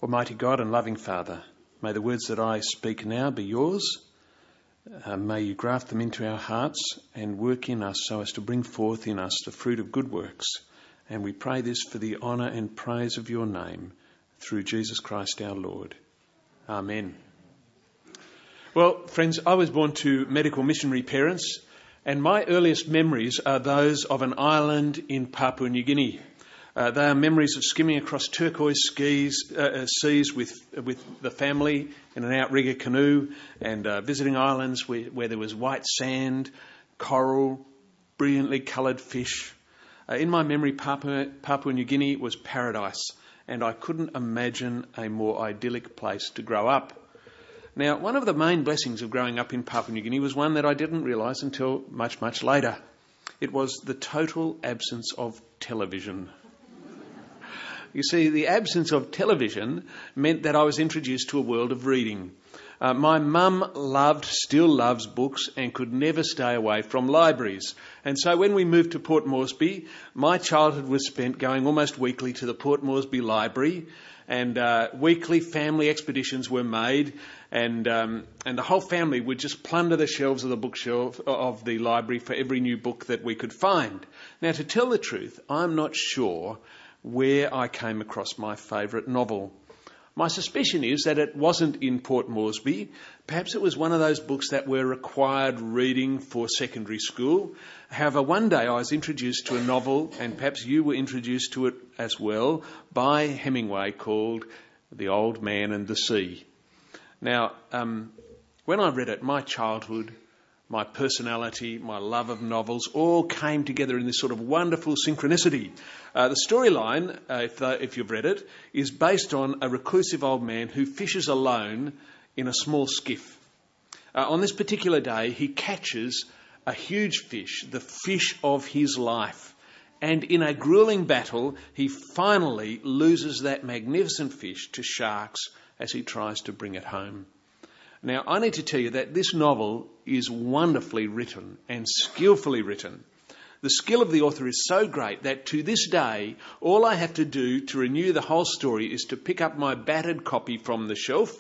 Almighty God and loving Father, may the words that I speak now be yours. May you graft them into our hearts and work in us so as to bring forth in us the fruit of good works. And we pray this for the honour and praise of your name, through Jesus Christ our Lord. Amen. Well, friends, I was born to medical missionary parents, and my earliest memories are those of an island in Papua New Guinea. They are memories of skimming across turquoise seas with the family in an outrigger canoe and visiting islands where there was white sand, coral, brilliantly coloured fish. In my memory, Papua New Guinea was paradise, and I couldn't imagine a more idyllic place to grow up. Now, one of the main blessings of growing up in Papua New Guinea was one that I didn't realise until much, much later. It was the total absence of television. You see, the absence of television meant that I was introduced to a world of reading. My mum still loves books and could never stay away from libraries. And so when we moved to Port Moresby, my childhood was spent going almost weekly to the Port Moresby Library, and weekly family expeditions were made, and the whole family would just plunder the shelves of the bookshelf of the library for every new book that we could find. Now, to tell the truth, I'm not sure where I came across my favourite novel. My suspicion is that it wasn't in Port Moresby. Perhaps it was one of those books that were required reading for secondary school. However, one day I was introduced to a novel, and perhaps you were introduced to it as well, by Hemingway, called The Old Man and the Sea. Now, when I read it, my childhood, my personality, my love of novels all came together in this sort of wonderful synchronicity. The storyline, if you've read it, is based on a reclusive old man who fishes alone in a small skiff. On this particular day, he catches a huge fish, the fish of his life. And in a gruelling battle, he finally loses that magnificent fish to sharks as he tries to bring it home. Now, I need to tell you that this novel is wonderfully written and skillfully written. The skill of the author is so great that to this day, all I have to do to renew the whole story is to pick up my battered copy from the shelf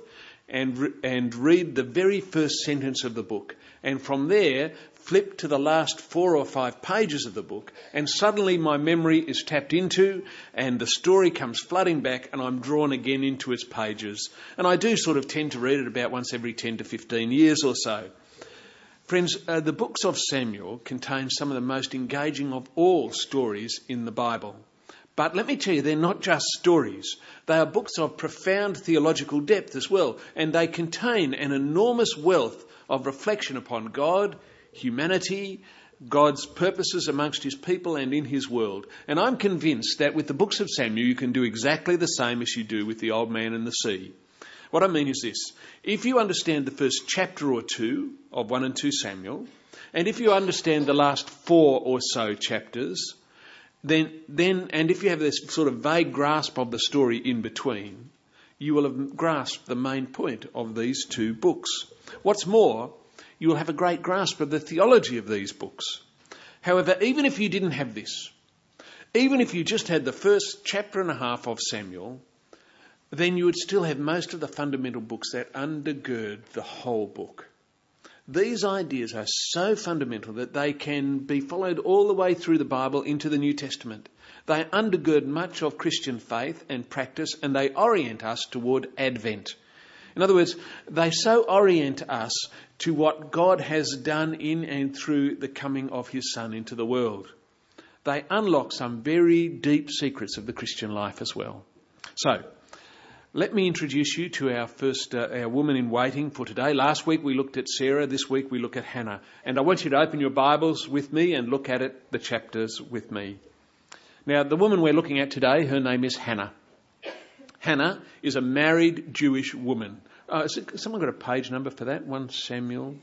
and read the very first sentence of the book. And from there, flip to the last 4 or 5 pages of the book, and suddenly my memory is tapped into and the story comes flooding back and I'm drawn again into its pages. And I do sort of tend to read it about once every 10 to 15 years or so. Friends, the books of Samuel contain some of the most engaging of all stories in the Bible. But let me tell you, they're not just stories. They are books of profound theological depth as well, and they contain an enormous wealth of reflection upon God, humanity, God's purposes amongst his people and in his world. And I'm convinced that with the books of Samuel, you can do exactly the same as you do with the Old Man and the Sea. What I mean is this: if you understand the first chapter or two of 1 and 2 Samuel, and if you understand the last 4 or so chapters, then and if you have this sort of vague grasp of the story in between, you will have grasped the main point of these 2 books. What's more, you will have a great grasp of the theology of these books. However, even if you didn't have this, even if you just had the first chapter and a half of Samuel, then you would still have most of the fundamental books that undergird the whole book. These ideas are so fundamental that they can be followed all the way through the Bible into the New Testament. They undergird much of Christian faith and practice, and they orient us toward Advent. In other words, they so orient us to what God has done in and through the coming of his Son into the world. They unlock some very deep secrets of the Christian life as well. So, let me introduce you to our woman in waiting for today. Last week we looked at Sarah. This week we look at Hannah. And I want you to open your Bibles with me and look at it, the chapters with me. Now, the woman we're looking at today, her name is Hannah. Hannah is a married Jewish woman. Has someone got a page number for that? 1 Samuel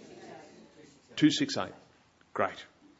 268. Great.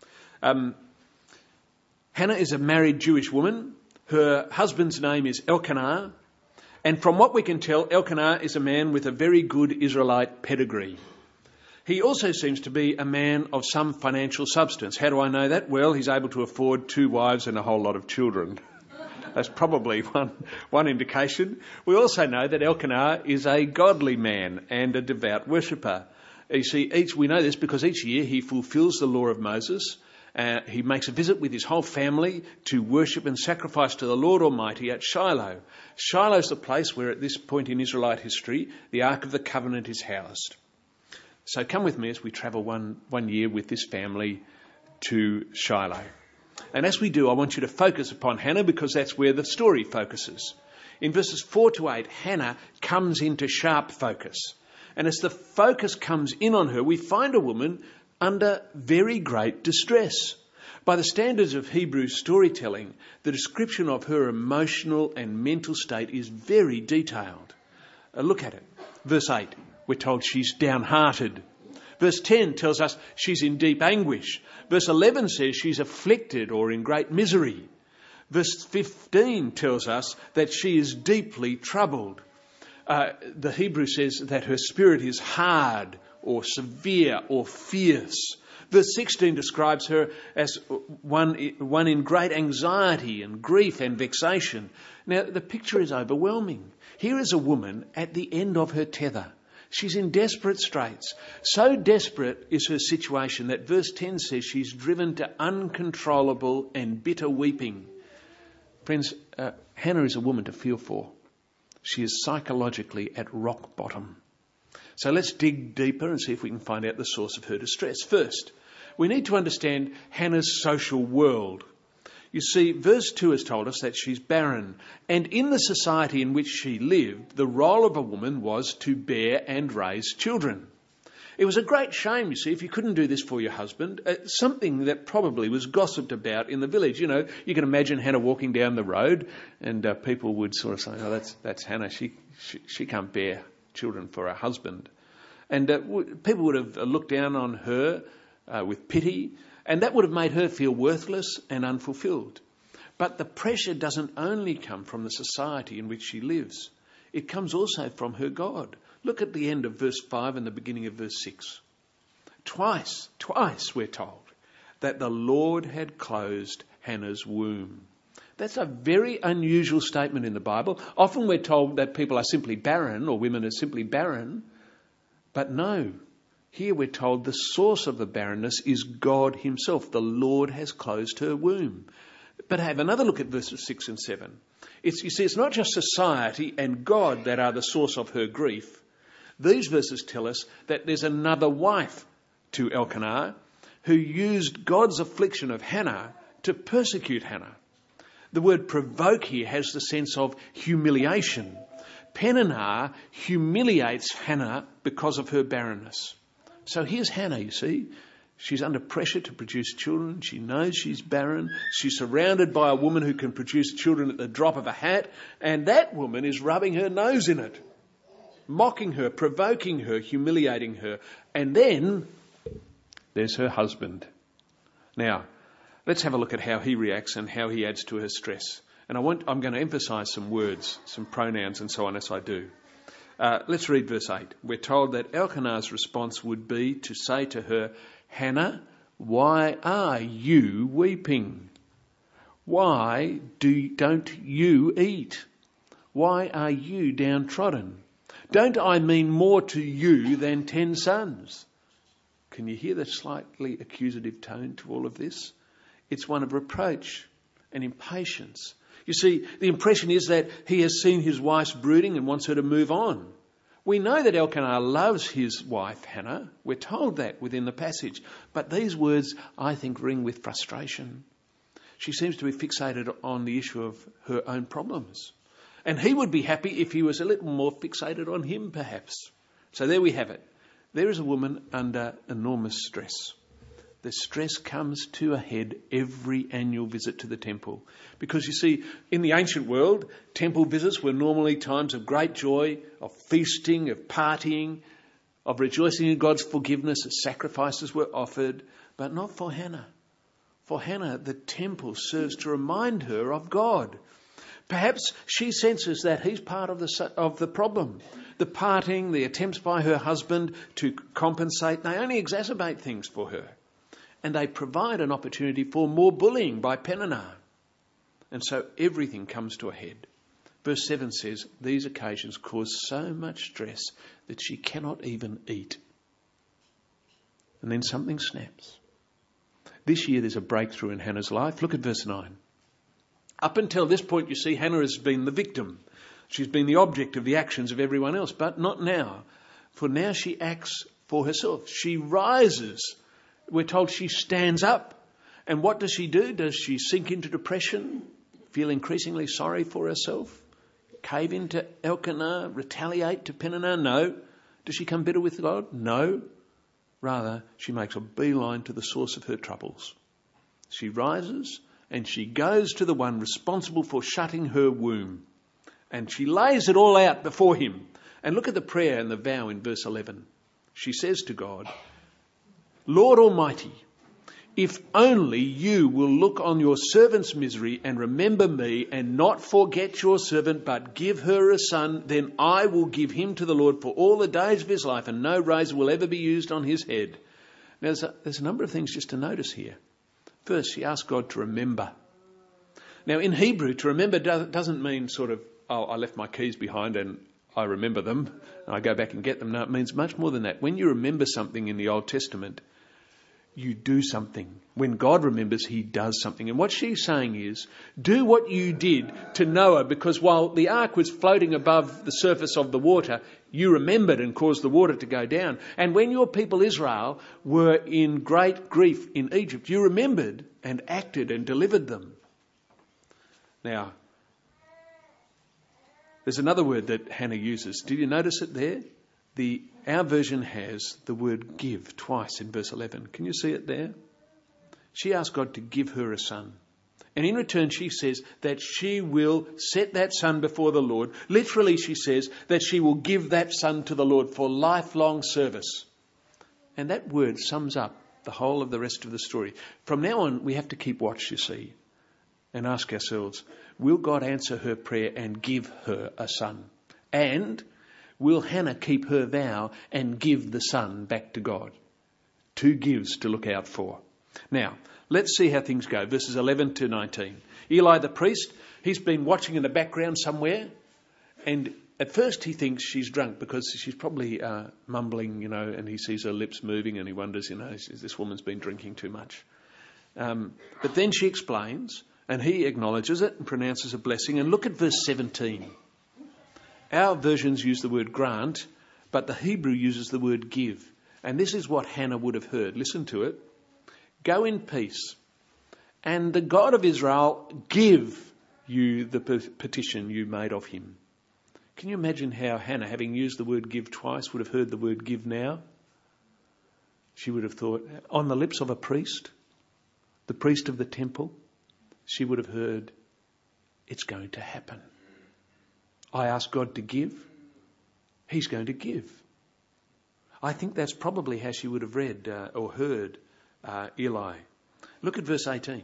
Hannah is a married Jewish woman. Her husband's name is Elkanah. And from what we can tell, Elkanah is a man with a very good Israelite pedigree. He also seems to be a man of some financial substance. How do I know that? Well, he's able to afford 2 wives and a whole lot of children. That's probably one indication. We also know that Elkanah is a godly man and a devout worshipper. You see, we know this because each year he fulfills the law of Moses. He makes a visit with his whole family to worship and sacrifice to the Lord Almighty at Shiloh. Shiloh is the place where at this point in Israelite history, the Ark of the Covenant is housed. So come with me as we travel one year with this family to Shiloh. And as we do, I want you to focus upon Hannah because that's where the story focuses. In verses 4 to 8, Hannah comes into sharp focus. And as the focus comes in on her, we find a woman under very great distress. By the standards of Hebrew storytelling, the description of her emotional and mental state is very detailed. Look at it. Verse 8, we're told she's downhearted. Verse 10 tells us she's in deep anguish. Verse 11 says she's afflicted or in great misery. Verse 15 tells us that she is deeply troubled. The Hebrew says that her spirit is hard or severe or fierce. Verse 16 describes her as one in great anxiety and grief and vexation. Now, the picture is overwhelming. Here is a woman at the end of her tether. She's in desperate straits. So desperate is her situation that verse 10 says she's driven to uncontrollable and bitter weeping. Friends, Hannah is a woman to feel for. She is psychologically at rock bottom. So let's dig deeper and see if we can find out the source of her distress. First, we need to understand Hannah's social world. You see, verse 2 has told us that she's barren. And in the society in which she lived, the role of a woman was to bear and raise children. It was a great shame, you see, if you couldn't do this for your husband. Something that probably was gossiped about in the village. You know, you can imagine Hannah walking down the road and people would sort of say, oh, that's Hannah. She can't bear children for her husband. And people would have looked down on her with pity, and that would have made her feel worthless and unfulfilled. But the pressure doesn't only come from the society in which she lives. It comes also from her God. Look at the end of verse 5 and the beginning of verse 6. Twice we're told that the Lord had closed Hannah's womb. That's a very unusual statement in the Bible. Often we're told that people are simply barren or women are simply barren. But no, here we're told the source of the barrenness is God himself. The Lord has closed her womb. But have another look at verses 6 and 7. You see, it's not just society and God that are the source of her grief. These verses tell us that there's another wife to Elkanah who used God's affliction of Hannah to persecute Hannah. The word provoke here has the sense of humiliation. Peninnah humiliates Hannah because of her barrenness. So here's Hannah, you see. She's under pressure to produce children. She knows she's barren. She's surrounded by a woman who can produce children at the drop of a hat. And that woman is rubbing her nose in it, mocking her, provoking her, humiliating her. And then there's her husband. Now, let's have a look at how he reacts and how he adds to her stress. And I'm going to emphasise some words, some pronouns and so on as I do. Let's read verse 8. We're told that Elkanah's response would be to say to her, Hannah, why are you weeping? Why don't you eat? Why are you downtrodden? Don't I mean more to you than 10 sons? Can you hear the slightly accusative tone to all of this? It's one of reproach and impatience. You see, the impression is that he has seen his wife's brooding and wants her to move on. We know that Elkanah loves his wife, Hannah. We're told that within the passage. But these words, I think, ring with frustration. She seems to be fixated on the issue of her own problems. And he would be happy if he was a little more fixated on him, perhaps. So there we have it. There is a woman under enormous stress. The stress comes to a head every annual visit to the temple. Because you see, in the ancient world, temple visits were normally times of great joy, of feasting, of partying, of rejoicing in God's forgiveness as sacrifices were offered, but not for Hannah. For Hannah, the temple serves to remind her of God. Perhaps she senses that he's part of the problem. The partying, the attempts by her husband to compensate, they only exacerbate things for her. And they provide an opportunity for more bullying by Peninnah. And so everything comes to a head. Verse 7 says, these occasions cause so much stress that she cannot even eat. And then something snaps. This year there's a breakthrough in Hannah's life. Look at verse 9. Up until this point, you see, Hannah has been the victim. She's been the object of the actions of everyone else, but not now. For now she acts for herself. She rises. We're told she stands up. And what does she do? Does she sink into depression, feel increasingly sorry for herself, cave into Elkanah, retaliate to Peninnah? No. Does she come bitter with God? No. Rather, she makes a beeline to the source of her troubles. She rises and she goes to the one responsible for shutting her womb. And she lays it all out before him. And look at the prayer and the vow in verse 11. She says to God, Lord Almighty, if only you will look on your servant's misery and remember me and not forget your servant, but give her a son, then I will give him to the Lord for all the days of his life, and no razor will ever be used on his head. Now, there's a number of things just to notice here. First, she asked God to remember. Now, in Hebrew, to remember doesn't mean sort of, oh, I left my keys behind and I remember them and I go back and get them. No, it means much more than that. When you remember something in the Old Testament, you do something. When God remembers, he does something. And what she's saying is, do what you did to Noah, because while the ark was floating above the surface of the water, you remembered and caused the water to go down. And when your people Israel were in great grief in Egypt, you remembered and acted and delivered them. Now, there's another word that Hannah uses. Did you notice it there? Our version has the word give twice in verse 11. Can you see it there? She asked God to give her a son. And in return, she says that she will set that son before the Lord. Literally, she says that she will give that son to the Lord for lifelong service. And that word sums up the whole of the rest of the story. From now on, we have to keep watch, you see, and ask ourselves, will God answer her prayer and give her a son? And will Hannah keep her vow and give the son back to God? Two gives to look out for. Now, let's see how things go. Verses 11 to 19. Eli the priest, he's been watching in the background somewhere. And at first he thinks she's drunk because she's probably mumbling, and he sees her lips moving and he wonders, this woman's been drinking too much. But then she explains and he acknowledges it and pronounces a blessing. And look at verse 17. Our versions use the word grant, but the Hebrew uses the word give. And this is what Hannah would have heard. Listen to it. Go in peace, and the God of Israel give you the petition you made of him. Can you imagine how Hannah, having used the word give twice, would have heard the word give now? She would have thought, on the lips of a priest, the priest of the temple, she would have heard, it's going to happen. I asked God to give. He's going to give. I think that's probably how she would have read or heard Eli. Look at verse 18.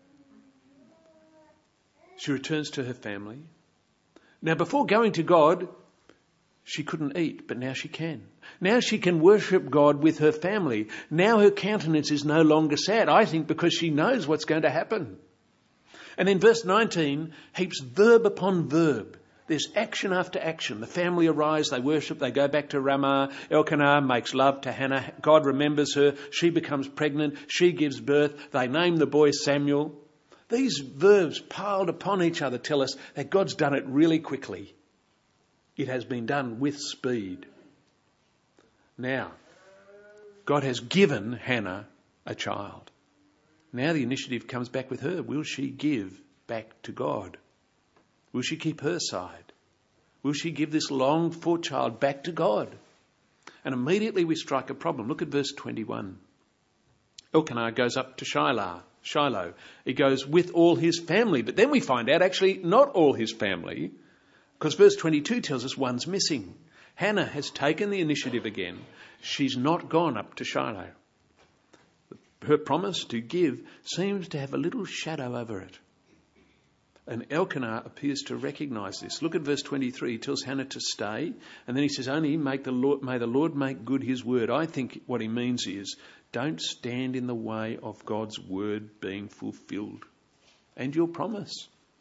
She returns to her family. Now, before going to God, she couldn't eat, but now she can. Now she can worship God with her family. Now her countenance is no longer sad, I think, because she knows what's going to happen. And in verse 19, heaps verb upon verb. There's action after action. The family arise, they worship, they go back to Ramah. Elkanah makes love to Hannah. God remembers her. She becomes pregnant. She gives birth. They name the boy Samuel. These verbs piled upon each other tell us that God's done it really quickly. It has been done with speed. Now, God has given Hannah a child. Now the initiative comes back with her. Will she give back to God? Will she keep her side? Will she give this longed-for child back to God? And immediately we strike a problem. Look at verse 21. Elkanah goes up to Shiloh. He goes with all his family. But then we find out actually not all his family, because verse 22 tells us one's missing. Hannah has taken the initiative again. She's not gone up to Shiloh. Her promise to give seems to have a little shadow over it. And Elkanah appears to recognise this. Look at verse 23. He tells Hannah to stay. And then he says, only may the Lord make good his word. I think what he means is, don't stand in the way of God's word being fulfilled. And your promise.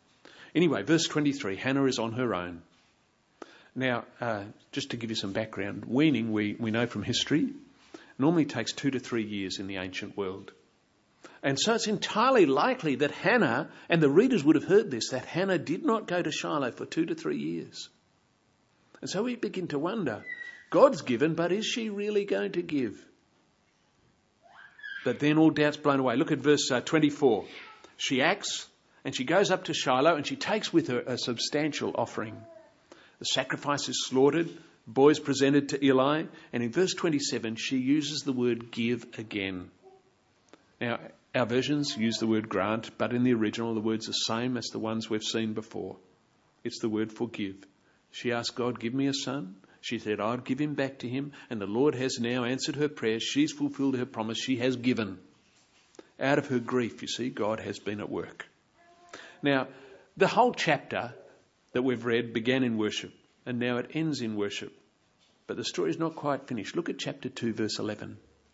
Anyway, verse 23, Hannah is on her own. Now, just to give you some background, weaning, we know from history, normally takes 2 to 3 years in the ancient world. And so it's entirely likely that Hannah, and the readers would have heard this, that Hannah did not go to Shiloh for 2 to 3 years. And so we begin to wonder, God's given, but is she really going to give? But then all doubt's blown away. Look at verse 24. She acts, and she goes up to Shiloh, and she takes with her a substantial offering. The sacrifice is slaughtered, boys presented to Eli, and in verse 27 she uses the word give again. Now, our versions use the word grant, but in the original the word's the same as the ones we've seen before. It's the word forgive. She asked God, give me a son. She said, I'll give him back to him, and the Lord has now answered her prayer. She's fulfilled her promise. She has given. Out of her grief, you see, God has been at work. Now, the whole chapter that we've read began in worship, and now it ends in worship. But the story is not quite finished. Look at chapter 2, verse 11.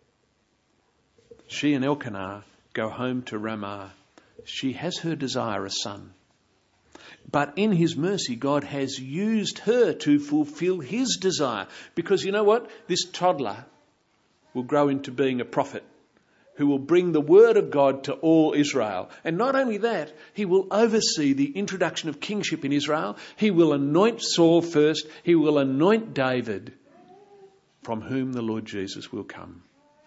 She and Elkanah go home to Ramah. She has her desire, a son. But in his mercy, God has used her to fulfill his desire. Because you know what? This toddler will grow into being a prophet who will bring the word of God to all Israel. And not only that, he will oversee the introduction of kingship in Israel. He will anoint Saul first. He will anoint David, from whom the Lord Jesus will come.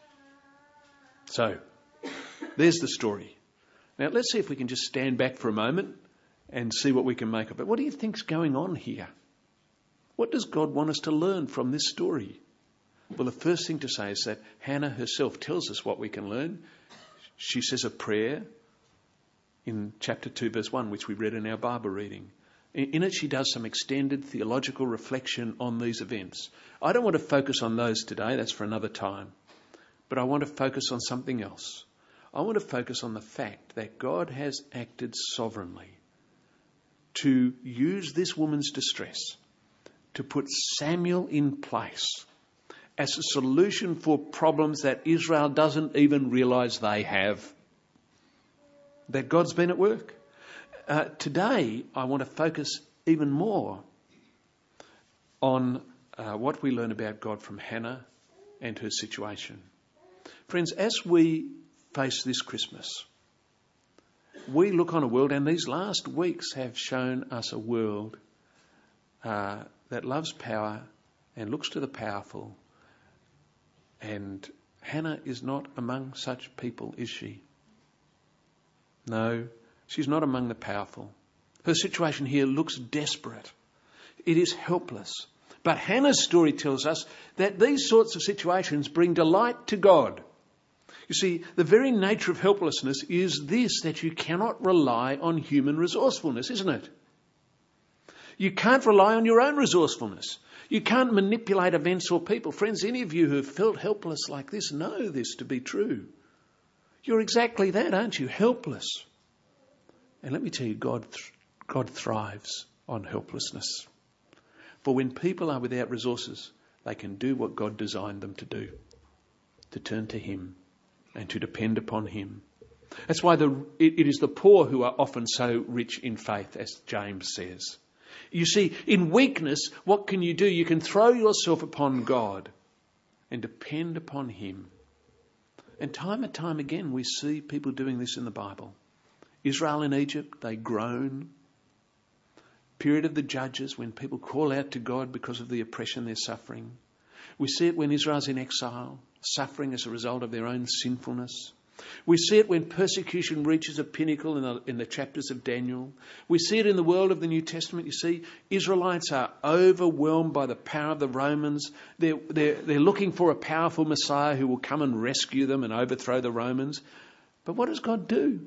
So, there's the story. Now, let's see if we can just stand back for a moment and see what we can make of it. What do you think's going on here? What does God want us to learn from this story? Well, the first thing to say is that Hannah herself tells us what we can learn. She says a prayer in chapter 2, verse 1, which we read in our Bible reading. In it, she does some extended theological reflection on these events. I don't want to focus on those today. That's for another time. But I want to focus on something else. I want to focus on the fact that God has acted sovereignly to use this woman's distress to put Samuel in place as a solution for problems that Israel doesn't even realise they have. That God's been at work. Today, I want to focus even more on what we learn about God from Hannah and her situation. Friends, as we face this Christmas, we look on a world, and these last weeks have shown us a world that loves power and looks to the powerful. And Hannah is not among such people, is she? No, she's not among the powerful. Her situation here looks desperate. It is helpless. But Hannah's story tells us that these sorts of situations bring delight to God. You see, the very nature of helplessness is this, that you cannot rely on human resourcefulness, isn't it? You can't rely on your own resourcefulness. You can't manipulate events or people. Friends, any of you who have felt helpless like this know this to be true. You're exactly that, aren't you? Helpless. And let me tell you, God thrives on helplessness. For when people are without resources, they can do what God designed them to do, to turn to him and to depend upon him. That's why it is the poor who are often so rich in faith, as James says. You see, in weakness, what can you do? You can throw yourself upon God and depend upon him. And time again, we see people doing this in the Bible. Israel in Egypt, they groan. Period of the Judges, when people call out to God because of the oppression they're suffering. We see it when Israel's in exile, suffering as a result of their own sinfulness. We see it when persecution reaches a pinnacle in the chapters of Daniel. We see it in the world of the New Testament. You see, Israelites are overwhelmed by the power of the Romans. They're looking for a powerful Messiah who will come and rescue them and overthrow the Romans. But what does God do?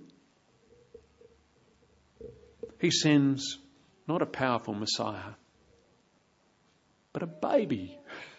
He sends not a powerful Messiah, but a baby.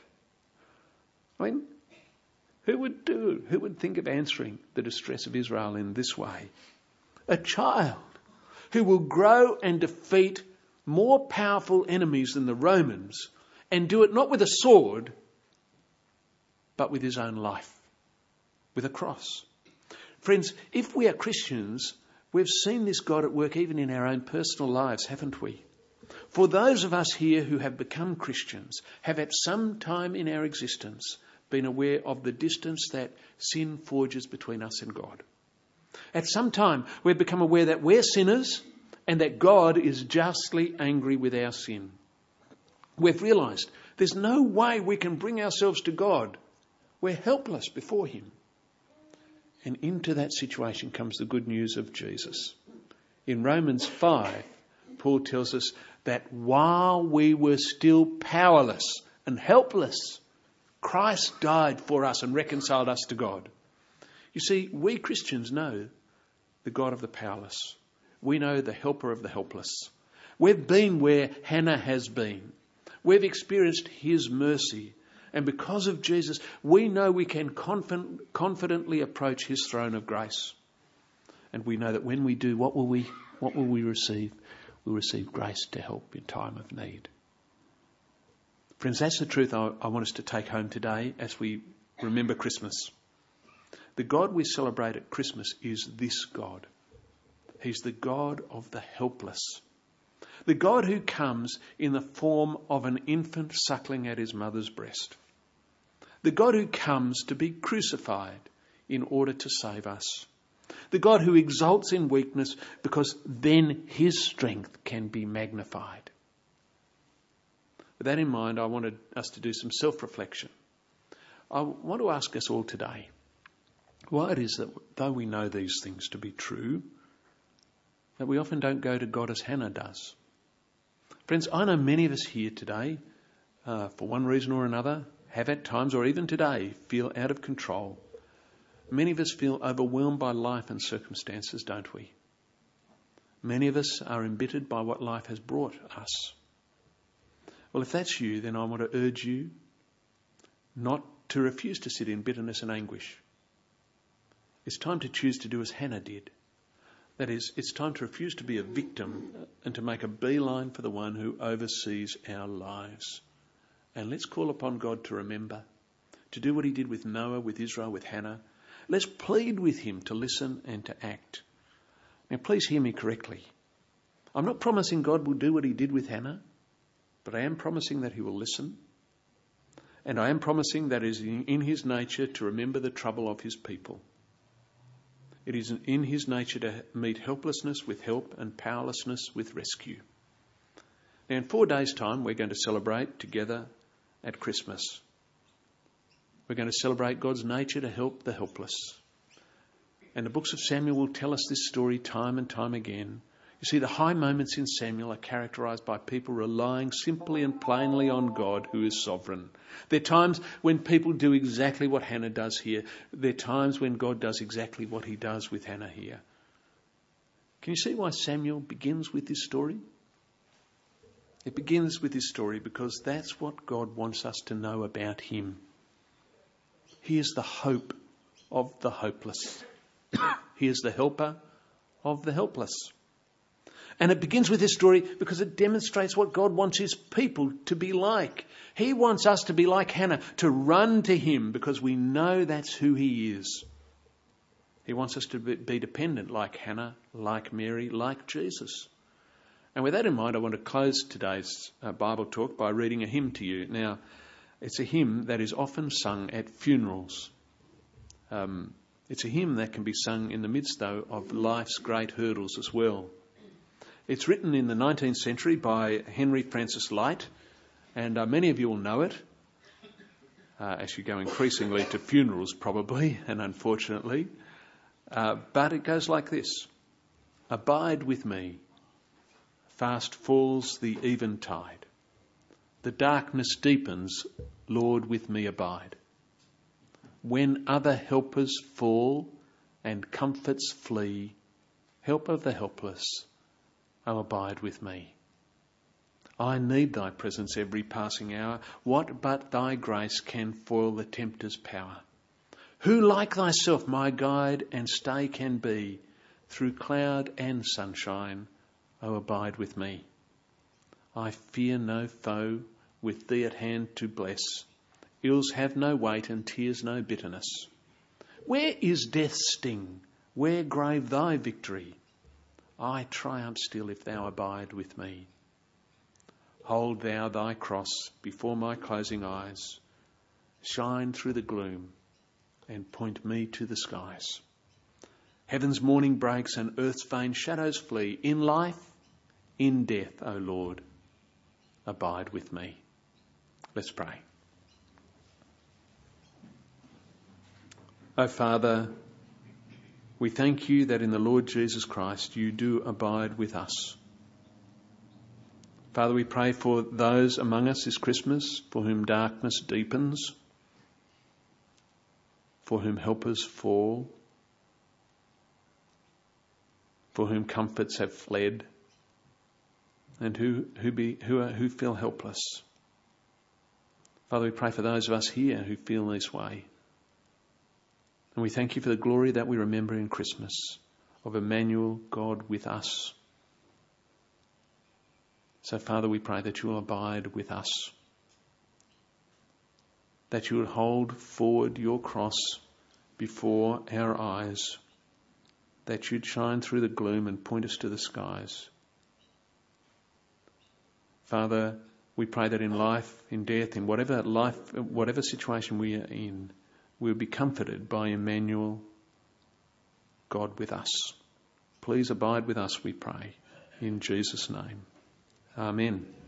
I mean, who would think of answering the distress of Israel in this way? A child who will grow and defeat more powerful enemies than the Romans, and do it not with a sword, but with his own life, with a cross. Friends, if we are Christians, We've seen this God at work even in our own personal lives, haven't we? For those of us here who have become Christians have at some time in our existence been aware of the distance that sin forges between us and God. At some time we've become aware that we're sinners and that God is justly angry with our sin. We've realised there's no way we can bring ourselves to God. We're helpless before him. And into that situation comes the good news of Jesus. In Romans 5, Paul tells us that while we were still powerless and helpless, Christ died for us and reconciled us to God. You see, we Christians know the God of the powerless. We know the helper of the helpless. We've been where Hannah has been. We've experienced his mercy. And because of Jesus, we know we can confidently approach his throne of grace. And we know that when we do, what will we receive? We'll receive grace to help in time of need. Friends, that's the truth I want us to take home today as we remember Christmas. The God we celebrate at Christmas is this God. He's the God of the helpless. The God who comes in the form of an infant suckling at his mother's breast. The God who comes to be crucified in order to save us. The God who exalts in weakness because then his strength can be magnified. With that in mind, I wanted us to do some self-reflection. I want to ask us all today why it is that though we know these things to be true, that we often don't go to God as Hannah does. Friends, I know many of us here today, for one reason or another, have at times, or even today, feel out of control. Many of us feel overwhelmed by life and circumstances, don't we? Many of us are embittered by what life has brought us. Well, if that's you, then I want to urge you not to refuse to sit in bitterness and anguish. It's time to choose to do as Hannah did. That is, it's time to refuse to be a victim and to make a beeline for the one who oversees our lives. And let's call upon God to remember, to do what he did with Noah, with Israel, with Hannah. Let's plead with him to listen and to act. Now, please hear me correctly. I'm not promising God will do what he did with Hannah, but I am promising that he will listen. And I am promising that it is in his nature to remember the trouble of his people. It is in his nature to meet helplessness with help and powerlessness with rescue. Now, in 4 days' time, we're going to celebrate together at Christmas. We're going to celebrate God's nature to help the helpless. And the books of Samuel will tell us this story time and time again. You see, the high moments in Samuel are characterised by people relying simply and plainly on God who is sovereign. There are times when people do exactly what Hannah does here. There are times when God does exactly what he does with Hannah here. Can you see why Samuel begins with this story? It begins with this story because that's what God wants us to know about him. He is the hope of the hopeless. He is the helper of the helpless. And it begins with this story because it demonstrates what God wants his people to be like. He wants us to be like Hannah, to run to him because we know that's who he is. He wants us to be dependent like Hannah, like Mary, like Jesus. And with that in mind, I want to close today's Bible talk by reading a hymn to you. Now, it's a hymn that is often sung at funerals. It's a hymn that can be sung in the midst, though, of life's great hurdles as well. It's written in the 19th century by Henry Francis Lyte, and many of you will know it, as you go increasingly to funerals probably, and unfortunately. But it goes like this. Abide with me. Fast falls the eventide. The darkness deepens, Lord, with me abide. When other helpers fall and comforts flee, help of the helpless, oh, abide with me. I need thy presence every passing hour. What but thy grace can foil the tempter's power? Who like thyself my guide and stay can be, through cloud and sunshine, oh, abide with me. I fear no foe, with thee at hand to bless. Ills have no weight and tears no bitterness. Where is death's sting? Where grave thy victory? I triumph still if thou abide with me. Hold thou thy cross before my closing eyes. Shine through the gloom and point me to the skies. Heaven's morning breaks and earth's vain shadows flee. In life, in death, O Lord, abide with me. Let's pray. O Father, we thank you that in the Lord Jesus Christ you do abide with us. Father, we pray for those among us this Christmas for whom darkness deepens, for whom helpers fall, for whom comforts have fled, and who feel helpless. Father, we pray for those of us here who feel this way. And we thank you for the glory that we remember in Christmas of Emmanuel, God with us. So, Father, we pray that you will abide with us, that you will hold forward your cross before our eyes, that you'd shine through the gloom and point us to the skies. Father, we pray that in life, in death, in whatever situation we are in, we'll be comforted by Emmanuel, God with us. Please abide with us, we pray, in Jesus' name. Amen.